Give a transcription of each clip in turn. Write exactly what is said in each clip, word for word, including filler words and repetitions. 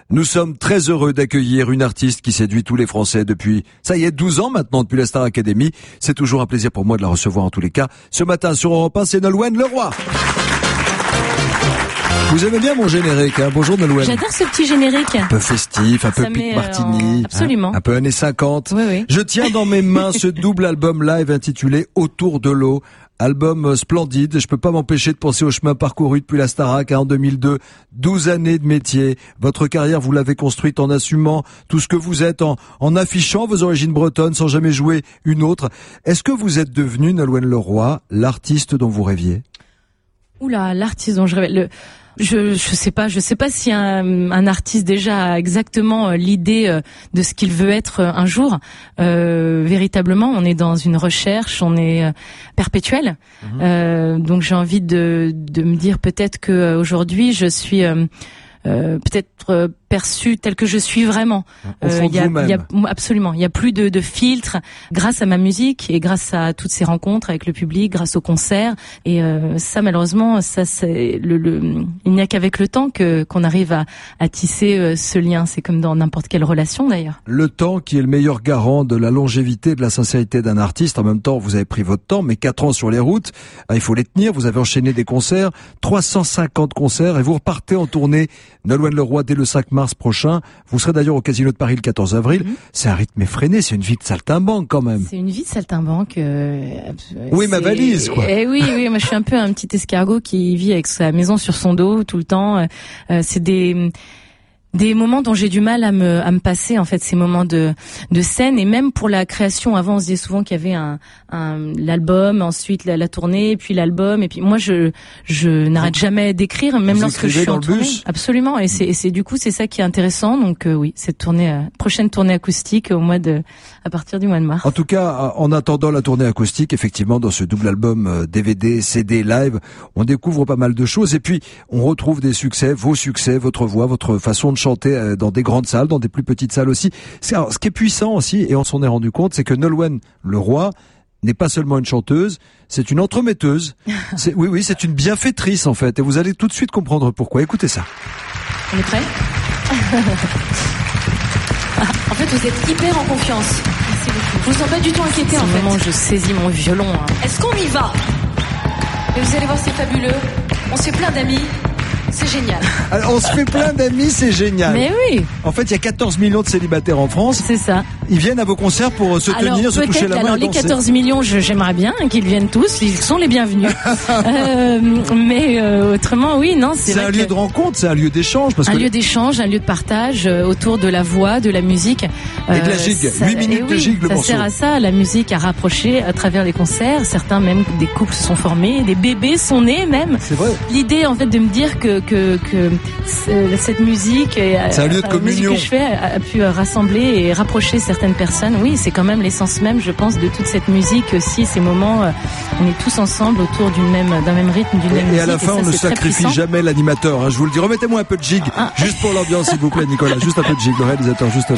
Nous sommes très heureux d'accueillir une artiste qui séduit tous les Français depuis, ça y est, douze ans maintenant, depuis la Star Academy. C'est toujours un plaisir pour moi de la recevoir en tous les cas. Ce matin sur Europe un, c'est Nolwenn Leroy. Vous aimez bien mon générique, hein? Bonjour Nolwenn. J'adore ce petit générique. Un peu festif, un peu Ça Pic met, Martini. euh, absolument. Hein? Un peu années cinquante. Oui, oui. Je tiens dans mes mains ce double album live intitulé Autour de l'eau. Album splendide, je peux pas m'empêcher de penser au chemin parcouru depuis la Starac hein, en deux mille deux, douze années de métier. Votre carrière, vous l'avez construite en assumant tout ce que vous êtes, en, en affichant vos origines bretonnes sans jamais jouer une autre. Est-ce que vous êtes devenue, Nolwenn Leroy, l'artiste dont vous rêviez? Oula, l'artiste dont je rêvais. Le... Je je sais pas, je sais pas si un, un artiste déjà a exactement l'idée de ce qu'il veut être un jour. Euh, véritablement, on est dans une recherche, on est perpétuel. Mmh. Euh, donc j'ai envie de de me dire peut-être que aujourd'hui je suis euh, euh, peut-être euh, perçue telle que je suis vraiment. Au fond euh, y a, de vous-même. Y a, absolument, il y a plus de, de filtres grâce à ma musique et grâce à toutes ces rencontres avec le public, grâce aux concerts. Et euh, ça, malheureusement, ça c'est le, le il n'y a qu'avec le temps que qu'on arrive à, à tisser euh, ce lien. C'est comme dans n'importe quelle relation d'ailleurs. Le temps qui est le meilleur garant de la longévité, de la sincérité d'un artiste. En même temps, vous avez pris votre temps, mais quatre ans sur les routes, il faut les tenir. Vous avez enchaîné des concerts, trois cent cinquante concerts, et vous repartez en tournée. Nolwenn Leroy dès le cinq mars prochain. Vous serez d'ailleurs au Casino de Paris le quatorze avril. Mmh. C'est un rythme effréné, c'est une vie de saltimbanque quand même. C'est une vie de saltimbanque. Euh, oui, ma valise quoi. Eh oui, oui, moi je suis un peu un petit escargot qui vit avec sa maison sur son dos tout le temps. Euh, c'est des des moments dont j'ai du mal à me à me passer en fait, ces moments de de scène. Et même pour la création, avant on se disait souvent qu'il y avait un, un l'album, ensuite la, la tournée, puis l'album, et puis moi je je n'arrête jamais d'écrire, même vous lorsque je suis dans en le tournée. Bus. Absolument, et c'est et c'est du coup c'est ça qui est intéressant. Donc euh, oui, cette tournée euh, prochaine tournée acoustique au mois de à partir du mois de mars. En tout cas, en attendant la tournée acoustique, effectivement, dans ce double album D V D, C D, live, on découvre pas mal de choses et puis on retrouve des succès, vos succès, votre voix, votre façon de chanter dans des grandes salles, dans des plus petites salles aussi. C'est, alors, ce qui est puissant aussi, et on s'en est rendu compte, c'est que Nolwenn Leroy n'est pas seulement une chanteuse, c'est une entremetteuse. C'est, oui, oui, c'est une bienfaitrice en fait, et vous allez tout de suite comprendre pourquoi. Écoutez ça. On est prêts? En fait, vous êtes hyper en confiance. Merci beaucoup. Je vous sens pas du tout inquiété en fait. C'est le moment où je saisis mon violon. Hein. Est-ce qu'on y va? Et vous allez voir, c'est fabuleux. On se fait plein d'amis. C'est génial. Alors, on se fait plein d'amis, c'est génial. Mais oui. En fait, il y a quatorze millions de célibataires en France. C'est ça. Ils viennent à vos concerts pour se alors, tenir, se toucher la main. Alors, et les danser. quatorze millions, je, j'aimerais bien qu'ils viennent tous. Ils sont les bienvenus. euh, mais euh, autrement, oui, non, c'est, c'est vrai un lieu que... de rencontre, c'est un lieu d'échange. Parce un que... lieu d'échange, un lieu de partage euh, autour de la voix, de la musique. Euh, et de la gigue. Ça, huit minutes oui, de gigue, le ça morceau. sert à ça, la musique à rapprocher à travers les concerts. Certains même, des couples se sont formés, des bébés sont nés même. C'est vrai. L'idée, en fait, de me dire que que, que cette musique, et, c'est un lieu de la communion. musique que je fais a, a pu rassembler et rapprocher certaines personnes. Oui, c'est quand même l'essence même, je pense, de toute cette musique aussi. Ces moments, euh, on est tous ensemble autour d'une même, d'un même rythme, d'une et, même et musique. Et à la fin, ça, on ne sacrifie jamais l'animateur. Hein, je vous le dis. Remettez-moi un peu de gigue, ah. juste pour l'ambiance, s'il vous plaît, Nicolas. Juste un peu de gigue, le réalisateur, juste là.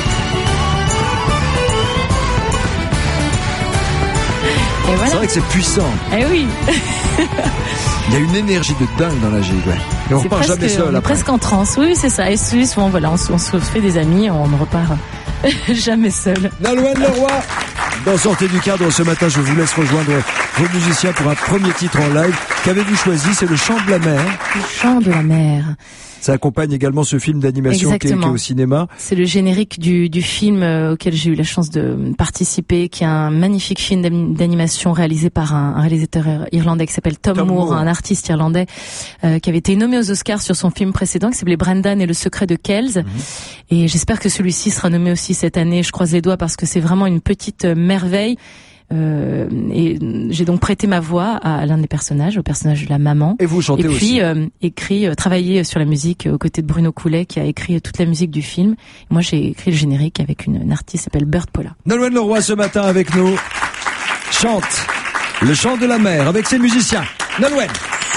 Et voilà. C'est vrai que c'est puissant. Eh oui. Il y a une énergie de dingue dans la gigue, ouais. Et on c'est repart presque, jamais seul on est après. Presque en transe. Oui, c'est ça. Et souvent, voilà, on, on se fait des amis, on ne repart jamais seul. Nolwenn Leroy, dans Sortez du cadre, ce matin, je vous laisse rejoindre vos musiciens pour un premier titre en live. Qu'avez-vous choisi? C'est le chant de la mer. Le chant de la mer. Ça accompagne également ce film d'animation qui est, qui est au cinéma. C'est le générique du, du film euh, auquel j'ai eu la chance de participer, qui est un magnifique film d'animation réalisé par un, un réalisateur irlandais qui s'appelle Tom, Tom Moore, Moore, un artiste irlandais euh, qui avait été nommé aux Oscars sur son film précédent, qui s'appelait Brendan et le secret de Kells. Mmh. Et j'espère que celui-ci sera nommé aussi cette année. Je croise les doigts parce que c'est vraiment une petite merveille. Euh, et j'ai donc prêté ma voix à l'un des personnages, au personnage de la maman. Et vous chantez aussi. Et puis aussi. euh, écrit, euh, travaillé sur la musique aux côtés de Bruno Coulet, qui a écrit toute la musique du film. Moi, j'ai écrit le générique avec une, une artiste qui s'appelle Bert Paula. Nolwenn Leroy ce matin avec nous chante le chant de la mer avec ses musiciens. Nolwenn.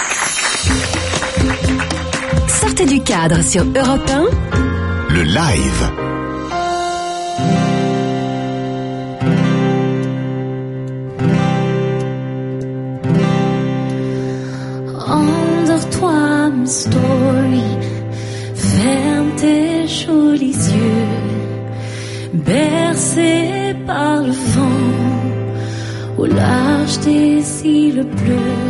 Sortez du cadre sur Europe un. Le live. Endors-toi, mes stories, ferme tes bercé par le vent, au large des îles bleues,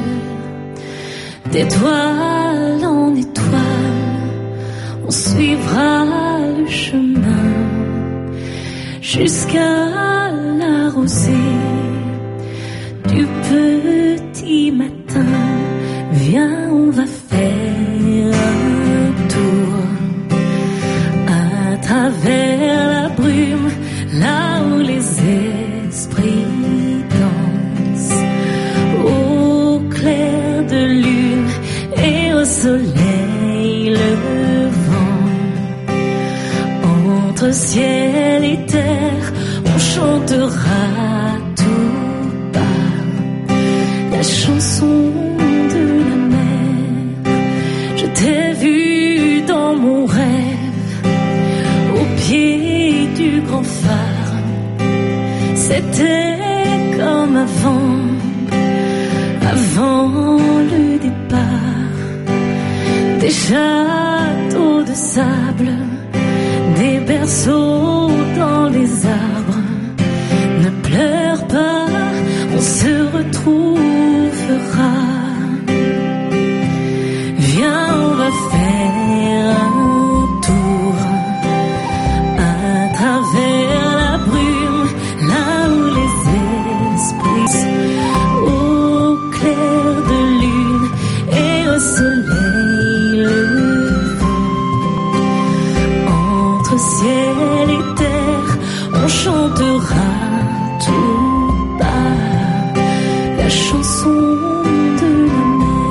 d'étoile en étoile, on suivra le chemin jusqu'à la rosée du petit matin. Viens, on va faire un tour à travers la brume, là où les esprits dansent, au clair de lune et au soleil levant. Entre ciel et terre, on chantera tout bas la chanson de la mer. Je t'ai vu dans mon rêve, au pied du grand phare. C'était comme avant, avant le départ. Des châteaux de sable, des berceaux dans les arbres. Ne pleure pas, on se retrouvera. Viens, on va faire un tour à travers la brume, là où les esprits, au clair de lune et au soleil levant. Entre ciel et terre, on chantera tout bas la chanson de la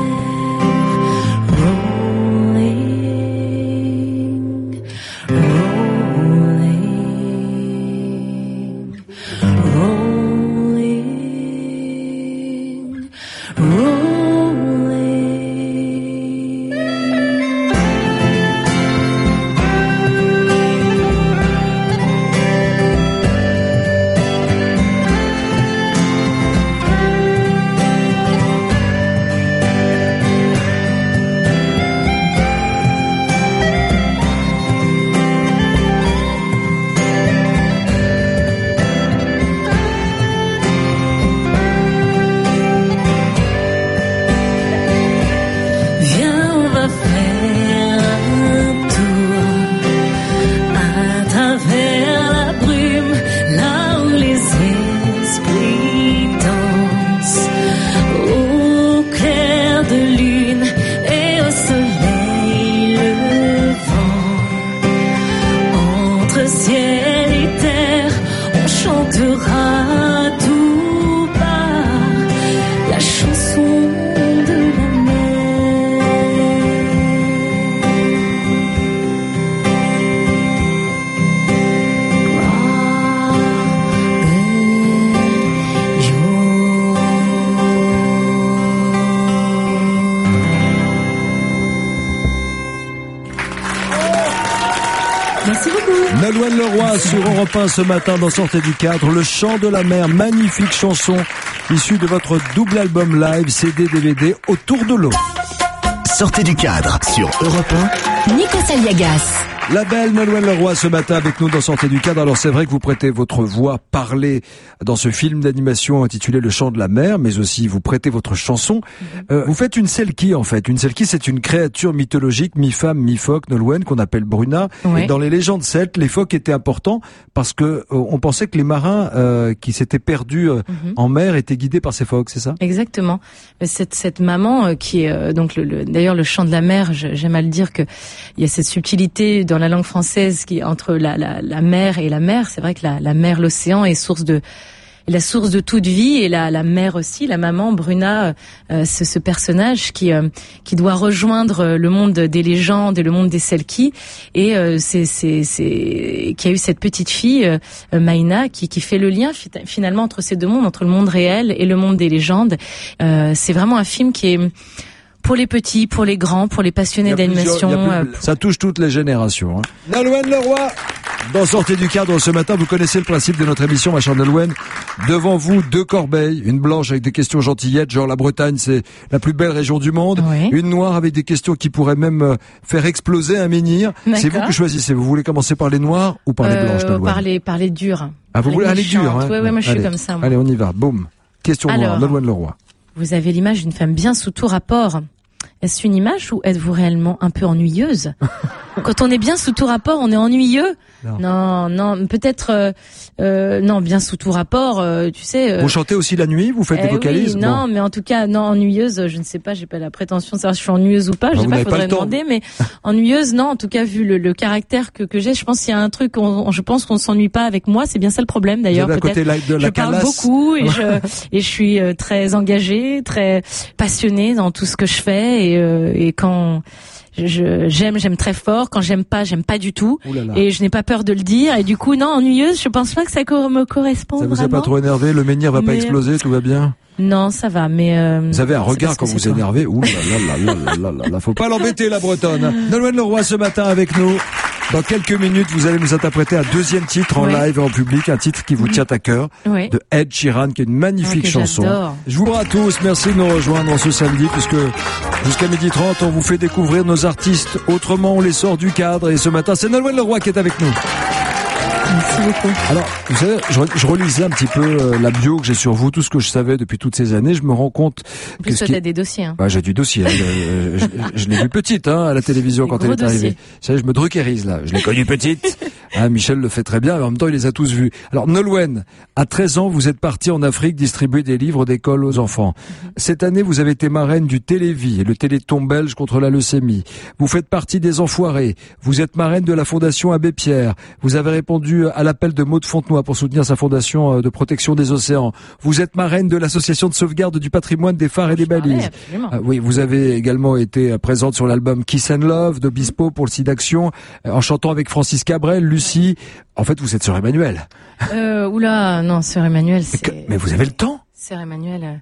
Nolwenn Leroy sur Europe un ce matin dans Sortez du cadre, le chant de la mer, magnifique chanson issue de votre double album live, C D, D V D, Autour de l'eau. Sortez du cadre sur Europe un. Nico Saliagas. La belle Nolwenn Leroy ce matin avec nous dans Sortez du cadre. Alors c'est vrai que vous prêtez votre voix parlée dans ce film d'animation intitulé Le chant de la mer, mais aussi vous prêtez votre chanson. Euh, vous faites une selkie en fait. Une selkie, c'est une créature mythologique, mi-femme, mi-phoque, Nolwenn, qu'on appelle Bruna. Oui. Et dans les légendes celtes, les phoques étaient importants parce que euh, on pensait que les marins euh, qui s'étaient perdus euh, mm-hmm. en mer étaient guidés par ces phoques, c'est ça? Exactement. Cette, cette maman euh, qui est euh, donc le, le, d'ailleurs le chant de la mer, j'aime à le dire que il y a cette subtilité dans la langue française qui entre la, la, la mer et la mer. C'est vrai que la, la mer, l'océan est source de la source de toute vie, et la, la mère aussi, la maman Bruna, euh, ce, ce personnage qui euh, qui doit rejoindre le monde des légendes et le monde des selkies, et euh, c'est c'est c'est qui a eu cette petite fille euh, Maïna qui qui fait le lien finalement entre ces deux mondes, entre le monde réel et le monde des légendes. Euh, c'est vraiment un film qui est pour les petits, pour les grands, pour les passionnés d'animation. Ça touche toutes les générations. Hein. Nolwenn Leroy Dans Sortez du cadre ce matin, vous connaissez le principe de notre émission, ma chère Nolwenn. Devant vous, deux corbeilles. Une blanche avec des questions gentillettes, genre la Bretagne, c'est la plus belle région du monde. Oui. Une noire avec des questions qui pourraient même faire exploser un menhir. D'accord. C'est vous qui choisissez. Vous voulez commencer par les noires ou par les blanches, euh, Nolwenn? Par les, par les dures. Ah, vous voulez aller dur, hein? Ouais, ouais, moi je Allez. suis comme ça. Moi. Allez, on y va. Boum. Question Alors, noire, Nolwenn Leroy. Vous avez l'image d'une femme bien sous tout rapport. Est-ce une image ou êtes-vous réellement un peu ennuyeuse? Quand on est bien sous tout rapport, on est ennuyeux? Non. Non, non, peut-être euh, euh, non, bien sous tout rapport, euh, tu sais. Euh, Vous chantez aussi la nuit? Vous faites eh des vocalises? oui, non, Bon. mais en tout cas, non, ennuyeuse, je ne sais pas, j'ai pas la prétention de savoir si je suis ennuyeuse ou pas, je Bah, sais vous pas, n'avez pas faudrait le temps. demander, mais ennuyeuse, non, en tout cas, vu le, le caractère que, que j'ai, je pense qu'il y a un truc, on, je pense qu'on ne s'ennuie pas avec moi, c'est bien ça le problème Vous d'ailleurs, avez à peut-être. côté la, de la Je parle calasse. beaucoup et je et je suis euh, très engagée, très passionnée dans tout ce que je fais et, euh, et quand je j'aime j'aime très fort, quand j'aime pas j'aime pas du tout. Ouh là là. Et je n'ai pas peur de le dire et du coup non, ennuyeuse, je pense pas que ça co- me correspond Ça vous a vraiment. pas trop énervé? Le menhir va pas Mais- exploser? Tout va bien? Non, ça va, mais euh, Vous avez un c'est regard parce quand que vous c'est toi. énervez. Ouh là là là là là là là. Faut pas l'embêter, la Bretonne. Nolwenn Leroy ce matin avec nous. Dans quelques minutes, vous allez nous interpréter un deuxième titre en Ouais. live et en public, un titre qui vous tient à cœur, Oui. de Ed Sheeran, qui est une magnifique Ah, que chanson. j'adore. Je vous remercie à tous, merci de nous rejoindre ce samedi, puisque jusqu'à midi trente, on vous fait découvrir nos artistes. Autrement, on les sort du cadre. Et ce matin, c'est Nolwenn Leroy qui est avec nous. Merci beaucoup. Alors, vous savez, je, re- je relisais un petit peu euh, la bio que j'ai sur vous, tout ce que je savais depuis toutes ces années. Je me rends compte En que plus, ce toi, qui t'as est... des dossiers. Hein. Bah, j'ai du dossier. Hein, je je, je l'ai vu petite hein, à la télévision Des quand elle gros est arrivée. dossiers. Vous savez, je me druckerise là. Je l'ai connue petite. Hein, Michel le fait très bien, mais en même temps, il les a tous vus. Alors, Nolwenn, à treize ans, vous êtes partie en Afrique distribuer des livres d'école aux enfants. Mhm. Cette année, vous avez été marraine du Télévis, le Téléthon belge contre la leucémie. Vous faites partie des Enfoirés. Vous êtes marraine de la Fondation Abbé Pierre. Vous avez répondu à l'appel de Maud Fontenoy pour soutenir sa fondation de protection des océans. Vous êtes marraine de l'association de sauvegarde du patrimoine des phares et des Je parlais, balises. absolument. Ah oui, vous avez également été présente sur l'album Kiss and Love d'Obispo pour le site d'Action, euh, en chantant avec Francis Cabrel, Lucie. En fait, vous êtes sœur Emmanuel. Euh, oula, non, sœur Emmanuel, Mais, que- c'est. mais vous avez le temps. Sœur Emmanuel. Euh...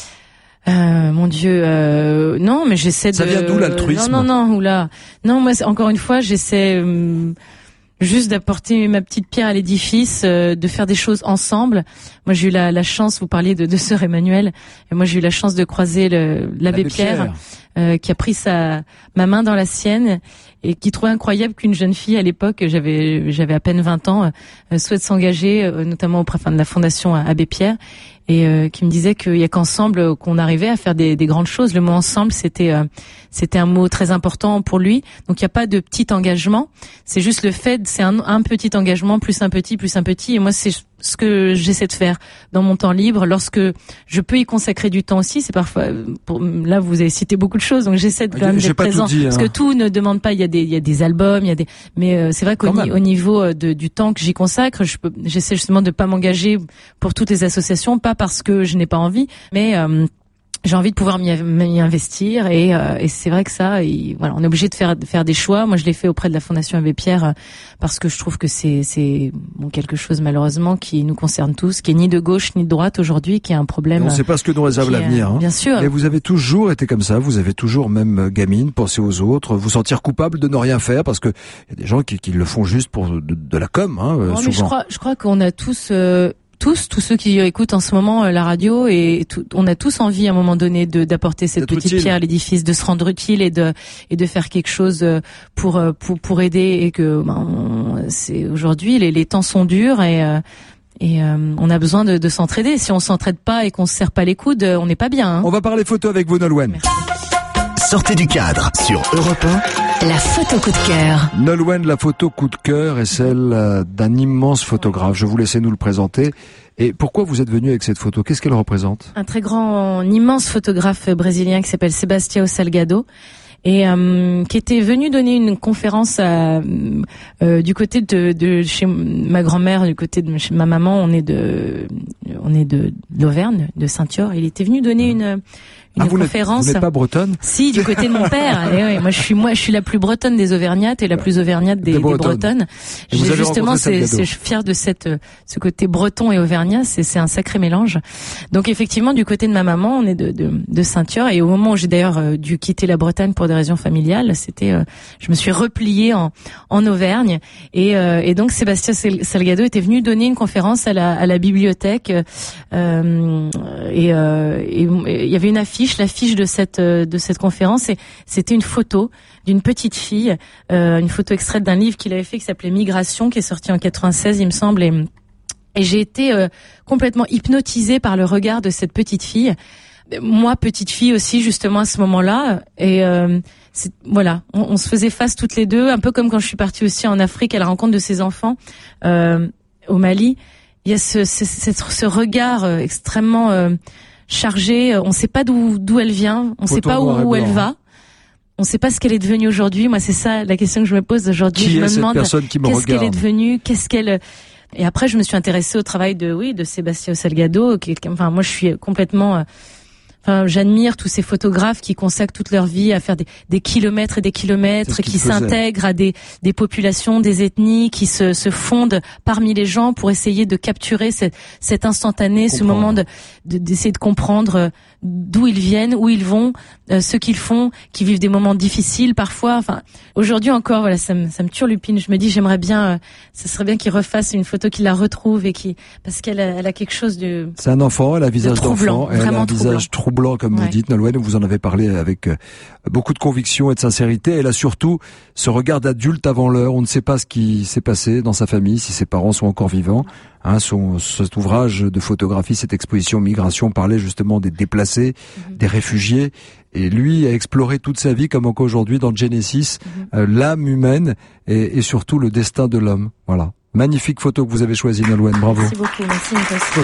Euh, mon Dieu, euh, non, mais j'essaie de. Ça vient d'où, l'altruisme? Non, non, non, oula. Non, moi, c'est- encore une fois, j'essaie hum, juste d'apporter ma petite pierre à l'édifice, euh, de faire des choses ensemble. Moi, j'ai eu la, la chance. Vous parliez de, de sœur Emmanuel, et moi, j'ai eu la chance de croiser le, l'abbé Pierre, euh, qui a pris sa ma main dans la sienne et qui trouvait incroyable qu'une jeune fille à l'époque, j'avais j'avais à peine vingt ans, euh, souhaite s'engager, euh, notamment auprès enfin, de la fondation Abbé Pierre, et euh, qui me disait qu'il y a qu'ensemble euh, qu'on arrivait à faire des, des grandes choses. Le mot ensemble, c'était euh, c'était un mot très important pour lui. Donc il n'y a pas de petit engagement, c'est juste le fait, c'est un, un petit engagement plus un petit plus un petit. Et moi, c'est ce que j'essaie de faire dans mon temps libre, lorsque je peux y consacrer du temps aussi. C'est parfois, pour, là vous avez cité beaucoup de choses, donc j'essaie de quand même J'ai d'être pas tout présent, dit, hein. parce que tout ne demande pas. Il y a des, il y a des albums, il y a des, mais euh, c'est vrai qu'au Quand ni- même. au niveau euh, de, du temps que j'y consacre, je peux, j'essaie justement de pas m'engager pour toutes les associations, pas parce que je n'ai pas envie, mais euh, j'ai envie de pouvoir m'y, m'y investir et, euh, et c'est vrai que ça, et, voilà, on est obligé de faire de faire des choix. Moi, je l'ai fait auprès de la Fondation Abbé Pierre euh, parce que je trouve que c'est c'est bon, quelque chose malheureusement qui nous concerne tous, qui est ni de gauche ni de droite aujourd'hui, qui est un Et problème. on ne sait pas ce que nous réserve qui est, l'avenir. Hein. Bien sûr. Et vous avez toujours été comme ça, vous avez toujours, même euh, gamine, pensé aux autres, vous sentir coupable de ne rien faire, parce que il y a des gens qui, qui le font juste pour de, de la com, hein, euh, Non, mais je souvent. crois, je crois qu'on a tous, euh, tous, tous ceux qui écoutent en ce moment euh, la radio, et tout, on a tous envie à un moment donné de d'apporter cette D'être petite utile. pierre à l'édifice, de se rendre utile et de et de faire quelque chose euh, pour euh, pour pour aider. Et que ben, on- c'est aujourd'hui les les temps sont durs et euh, et euh, on a besoin de, de s'entraider. Si on s'entraide pas et qu'on se serre pas les coudes, euh, on n'est pas bien. Hein. On va parler photo avec vous, Nolwenn. Merci. Sortez du cadre sur Europe un. La photo coup de cœur. Nolwenn, la photo coup de cœur est celle euh, d'un immense photographe. Je vous laisse nous le présenter. Et pourquoi vous êtes venu avec cette photo? Qu'est-ce qu'elle représente? Un très grand, un immense photographe brésilien qui s'appelle Sebastião Salgado, et euh, qui était venu donner une conférence à, euh, du côté de, de chez ma grand-mère, du côté de chez ma maman. On est de, on est de, de l'Auvergne, de Saint-Yor. Il était venu donner une une ah, vous conférence. Vous n'êtes pas bretonne? Si, du côté de mon père. Et ouais, moi, je suis moi, je suis la plus bretonne des Auvergnates et la plus auvergnate des, des, des bretonnes. J'ai justement, c'est, c'est, je suis fière de cette, ce côté breton et auvergnat. C'est, c'est un sacré mélange. Donc, effectivement, du côté de ma maman, on est de, de, de Saint-Thieur. Et au moment où j'ai d'ailleurs euh, dû quitter la Bretagne pour des raisons familiales, c'était, euh, je me suis repliée en, en Auvergne. Et, euh, et donc, Sébastien Salgado était venu donner une conférence à la, à la bibliothèque. Euh, et, euh, et il y avait une affiche, l'affiche de cette, de cette conférence, et c'était une photo d'une petite fille, euh, une photo extraite d'un livre qu'il avait fait qui s'appelait Migration, qui est sorti en quatre-vingt-seize, il me semble, et, et j'ai été euh, complètement hypnotisée par le regard de cette petite fille. Moi, petite fille aussi, justement, à ce moment-là, et euh, c'est, voilà, on, on se faisait face toutes les deux, un peu comme quand je suis partie aussi en Afrique à la rencontre de ses enfants euh, au Mali. Il y a ce, ce, ce, ce regard euh, extrêmement euh, chargée, on ne sait pas d'où d'où elle vient, on ne sait pas où, où elle va, on ne sait pas ce qu'elle est devenue aujourd'hui. Moi, c'est ça la question que je me pose aujourd'hui. Qui je est me cette demande personne qui me qu'est-ce regarde? qu'elle est devenue, qu'est-ce qu'elle. Et après, je me suis intéressée au travail de oui de Sébastien Salgado. Qui, enfin, moi, je suis complètement. Euh, Enfin, j'admire tous ces photographes qui consacrent toute leur vie à faire des, des kilomètres et des kilomètres, qui s'intègrent à des, des populations, des ethnies, qui se, se fondent parmi les gens pour essayer de capturer cette, cet instantané, comprendre. Ce moment de, de, d'essayer de comprendre d'où ils viennent, où ils vont, euh, ce qu'ils font, qui vivent des moments difficiles parfois. Enfin, aujourd'hui encore, voilà, ça me, ça me turlupine. Je me dis, j'aimerais bien, euh, ce serait bien qu'ils refassent une photo, qu'ils la retrouvent et qui, parce qu'elle a, elle a quelque chose de. C'est un enfant, elle a un visage d'enfant, elle a un visage troublant. Blanc, comme ouais. vous dites, Nolwenn, vous en avez parlé avec euh, beaucoup de conviction et de sincérité. Elle a surtout ce regard d'adulte avant l'heure. On ne sait pas ce qui s'est passé dans sa famille, si ses parents sont encore vivants. Hein, son, cet ouvrage de photographie, cette exposition Migration, parlait justement des déplacés, mm-hmm. des réfugiés. Et lui a exploré toute sa vie, comme encore aujourd'hui dans Genesis, mm-hmm. euh, l'âme humaine et, et surtout le destin de l'homme. Voilà. Magnifique photo que vous avez choisie, Nolwenn. Bravo. Merci beaucoup. Merci, Nicolas.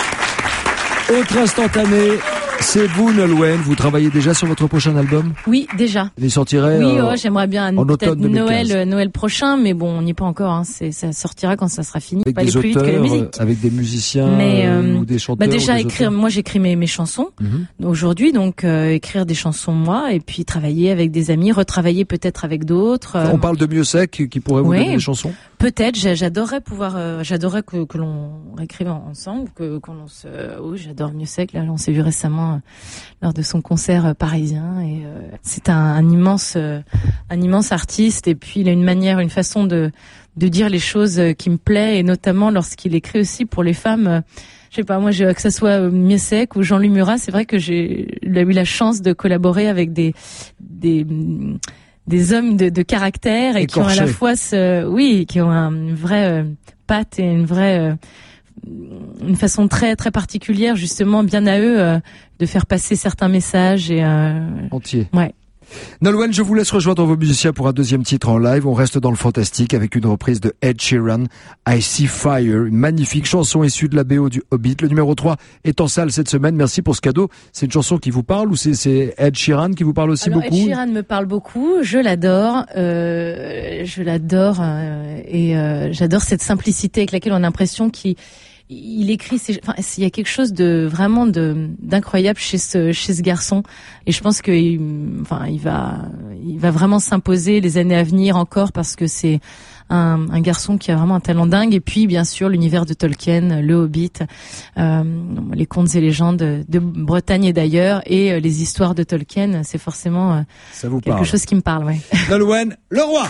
Autre instantané. C'est vous, Nolwenn. Vous travaillez déjà sur votre prochain album? Oui, déjà. Il sortirait Oui, euh, oh, j'aimerais bien en peut-être automne deux mille quinze. Noël, Noël prochain, mais bon, on n'y est pas encore. Hein. C'est, ça sortira quand ça sera fini. Avec pas des aller plus auteurs, vite que la musique. avec des musiciens mais, euh, ou des chanteurs. Bah déjà ou des écrire. auteurs. Moi, j'écris mes, mes chansons mm-hmm. aujourd'hui, donc euh, écrire des chansons moi, et puis travailler avec des amis, retravailler peut-être avec d'autres. Euh... On parle de Mieux Sec qui pourrait vous oui, donner des chansons. Peut-être. J'adorerais pouvoir. Euh, j'adorerais que, que l'on écrive ensemble, que qu'on se. Oui, j'adore Mieux Sec. Là, on s'est vu récemment euh, lors de son concert euh, parisien, et euh, c'est un, un immense, euh, un immense artiste. Et puis il a une manière, une façon de de dire les choses euh, qui me plaît, et notamment lorsqu'il écrit aussi pour les femmes. Euh, je sais pas, moi, je, que ça soit euh, Mieux Sec ou Jean-Louis Murat, c'est vrai que j'ai eu la chance de collaborer avec des des des hommes de, de caractère et, et qui ont à la fois ce, oui, qui ont un, une vraie euh, patte et une vraie, euh, une façon très très particulière justement, bien à eux, euh, de faire passer certains messages et euh, entier. Ouais. Nolwenn, je vous laisse rejoindre vos musiciens pour un deuxième titre en live. On reste dans le fantastique avec une reprise de Ed Sheeran, I See Fire, une magnifique chanson issue de la B O du Hobbit. Le numéro trois est en salle cette semaine. Merci pour ce cadeau. C'est une chanson qui vous parle ou c'est, c'est Ed Sheeran qui vous parle aussi Alors, beaucoup? Ed Sheeran me parle beaucoup. Je l'adore. Euh, je l'adore euh, et euh, j'adore cette simplicité avec laquelle on a l'impression qu'il il écrit, ses, enfin, il y a quelque chose de vraiment de d'incroyable chez ce chez ce garçon, et je pense que, enfin, il va il va vraiment s'imposer les années à venir encore, parce que c'est un, un garçon qui a vraiment un talent dingue. Et puis, bien sûr, l'univers de Tolkien, le Hobbit, euh, les contes et légendes de, de Bretagne et d'ailleurs, et euh, les histoires de Tolkien, c'est forcément euh, Ça vous quelque parle. chose qui me parle. Ouais. Nolwenn, le roi.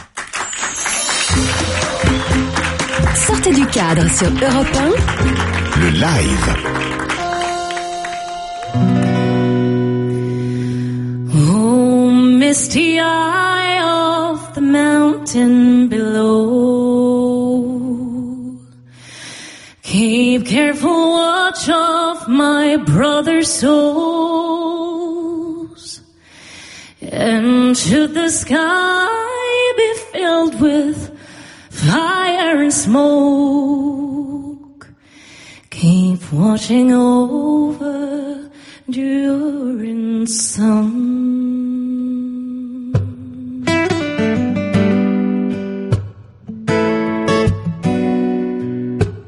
Sortez du cadre sur Europe un. Le live. Oh, misty eye of the mountain below, keep careful watch of my brother's souls, and should the sky be filled with fire and smoke, keep watching over during sun.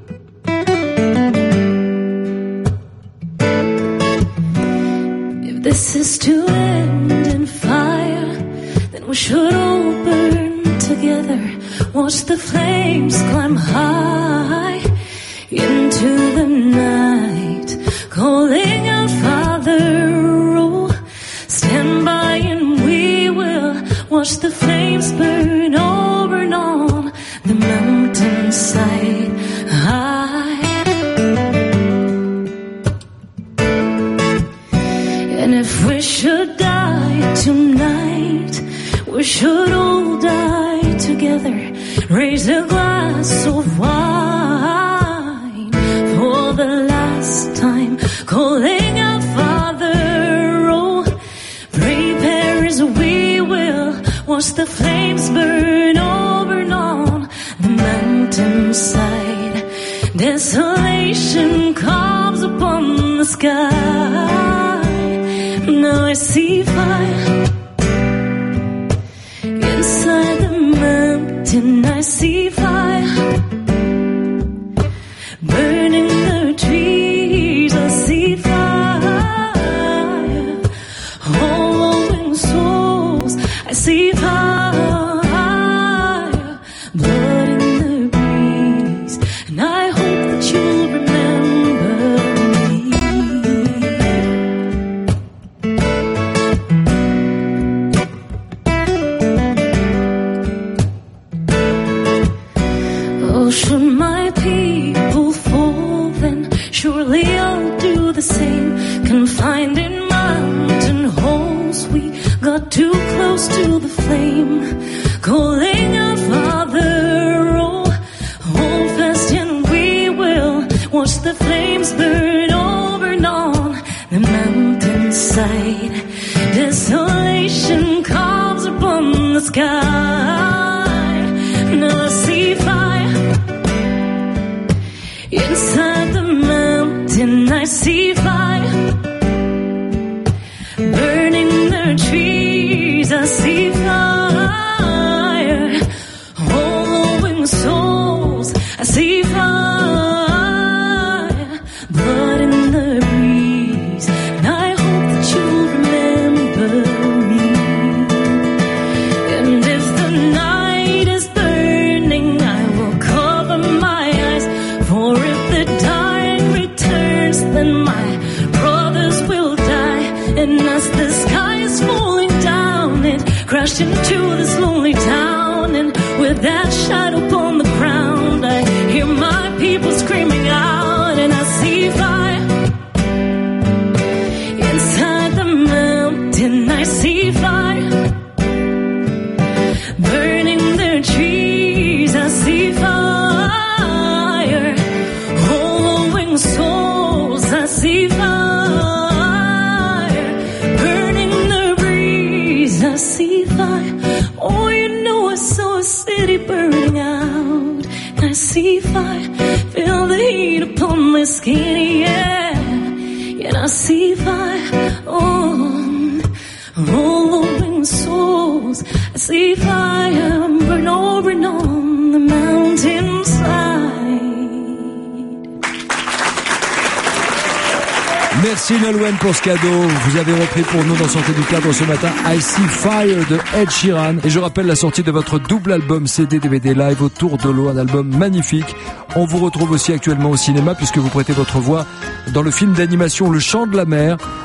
If the this is to end in fire, then we should all burn together. Watch the flames climb high into the night, calling out, Father, oh, stand by and we will watch the flames burn over and on the mountainside high. And if we should die tonight, we should all die together. Raise a glass of wine for the last time, calling out, Father, oh, prepare as we will watch the flames burn over and on the mountainside. Desolation comes upon the sky. Now I see fire inside the mountain. I see fire burning the trees. I see fire hollowing souls. I see fire, blood in the breeze, and I hope that you'll remember me. Oh, should my people fall, then surely I'll do the same. Confined in mountain holes, we got too close to the flame, calling out, Father, oh, hold fast and we will watch the flames burn over and on the mountainside. Desolation comes upon the sky. Now I see fire inside the mountain. I see fire burning the trees. I see fire hollowing souls. I see fire, blood in the breeze, and I hope that you'll remember me. And if the night is burning, I will cover my eyes, for if the dark returns, then my brothers will die. And as the sky is falling down, it crashed into this lonely town, and with that shadow upon the ground, I hear my people screaming out, and I see fire inside the mountain. I see fire burning their trees. I see fire hollowing souls. I see fire burning the breeze. I see fire. Oh, you know I saw a city burning out. I see fire, feel the heat upon my skin, yeah. And I see fire, oh, hollowing souls. I see fire burn over and on the mountainside. Merci Nolwenn pour ce cadeau. Vous avez repris pour nous dans Sortez du cadre ce matin I See Fire de Ed Sheeran. Et je rappelle la sortie de votre double album C D D V D live Autour de l'eau, un album magnifique. On vous retrouve aussi actuellement au cinéma puisque vous prêtez votre voix dans le film d'animation Le Chant de la Mer